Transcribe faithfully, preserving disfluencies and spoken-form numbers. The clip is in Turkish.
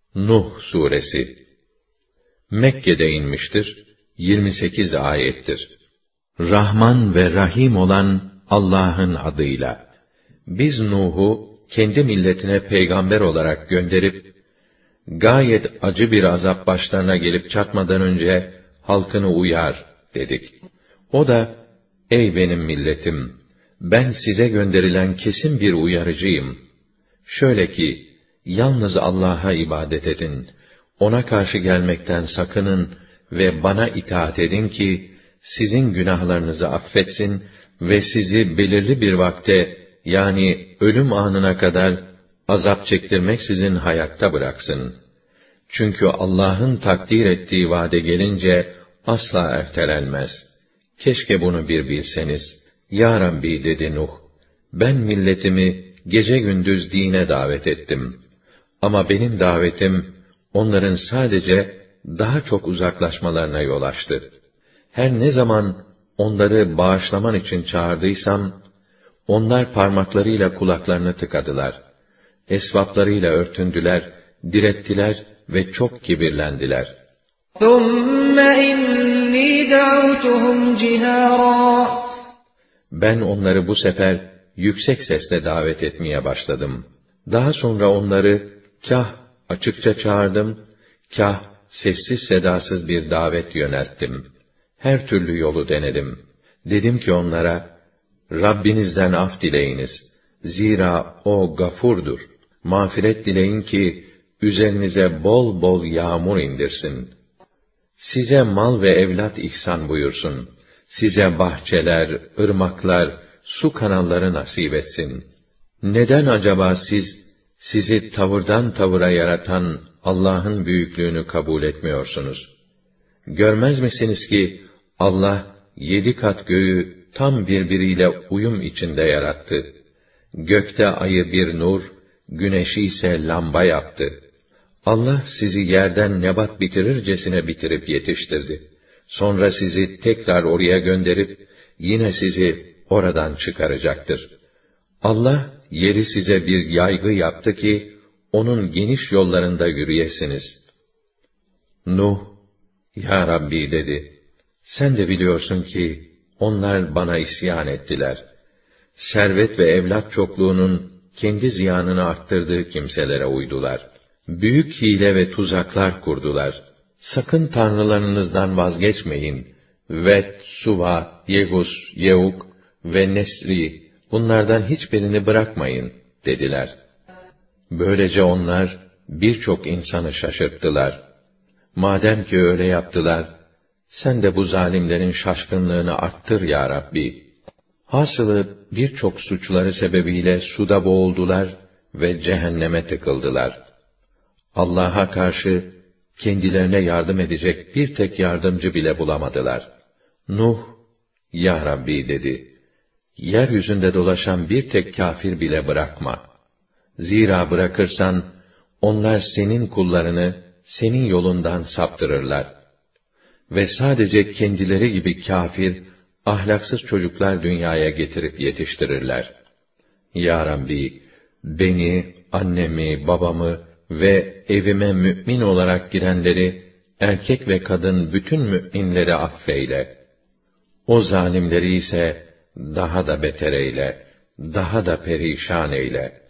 Nuh Suresi Mekke'de inmiştir, yirmi sekiz ayettir. Rahman ve Rahim olan Allah'ın adıyla. Biz Nuh'u kendi milletine peygamber olarak gönderip, gayet acı bir azap başlarına gelip çatmadan önce halkını uyar dedik. O da, ey benim milletim, ben size gönderilen kesin bir uyarıcıyım. Şöyle ki, yalnız Allah'a ibadet edin, ona karşı gelmekten sakının ve bana itaat edin ki, sizin günahlarınızı affetsin ve sizi belirli bir vakte, yani ölüm anına kadar azap çektirmeksizin hayatta bıraksın. Çünkü Allah'ın takdir ettiği vade gelince asla ertelenmez. Keşke bunu bir bilseniz. Ya Rabbi dedi Nuh, ben milletimi gece gündüz dine davet ettim. Ama benim davetim onların sadece daha çok uzaklaşmalarına yol açtı. Her ne zaman onları bağışlaman için çağırdıysam, onlar parmaklarıyla kulaklarını tıkadılar. Esvaplarıyla örtündüler, direttiler ve çok kibirlendiler. Ben onları bu sefer yüksek sesle davet etmeye başladım. Daha sonra onları kah açıkça çağırdım, kah sessiz sedasız bir davet yönelttim. Her türlü yolu denedim. Dedim ki onlara, Rabbinizden af dileyiniz. Zira O gafurdur. Mağfiret dileyin ki, üzerinize bol bol yağmur indirsin. Size mal ve evlat ihsan buyursun. Size bahçeler, ırmaklar, su kanalları nasip etsin. Neden acaba siz, sizi tavırdan tavıra yaratan Allah'ın büyüklüğünü kabul etmiyorsunuz? Görmez misiniz ki, Allah, yedi kat göğü tam birbiriyle uyum içinde yarattı. Gökte ayı bir nur, güneşi ise lamba yaptı. Allah sizi yerden nebat bitirircesine bitirip yetiştirdi. Sonra sizi tekrar oraya gönderip, yine sizi oradan çıkaracaktır. Allah, yeri size bir yaygı yaptı ki, onun geniş yollarında yürüyesiniz. Nuh, Ya Rabbi dedi, sen de biliyorsun ki, onlar bana isyan ettiler. Servet ve evlat çokluğunun kendi ziyanını arttırdığı kimselere uydular. Büyük hile ve tuzaklar kurdular. Sakın tanrılarınızdan vazgeçmeyin. Vet, Suva, Yegus, Yeuk ve Nesri, bunlardan hiçbirini bırakmayın, dediler. Böylece onlar, birçok insanı şaşırttılar. Madem ki öyle yaptılar, sen de bu zalimlerin şaşkınlığını arttır ya Rabbi. Hasılı birçok suçları sebebiyle suda boğuldular ve cehenneme tıkıldılar. Allah'a karşı kendilerine yardım edecek bir tek yardımcı bile bulamadılar. Nuh, Ya Rabbi dedi, yeryüzünde dolaşan bir tek kâfir bile bırakma. Zira bırakırsan, onlar senin kullarını senin yolundan saptırırlar. Ve sadece kendileri gibi kâfir, ahlaksız çocuklar dünyaya getirip yetiştirirler. Ya Rabbi, beni, annemi, babamı ve evime mü'min olarak girenleri, erkek ve kadın bütün mü'minleri affeyle. O zalimleri ise daha da beter eyle, daha da perişan eyle.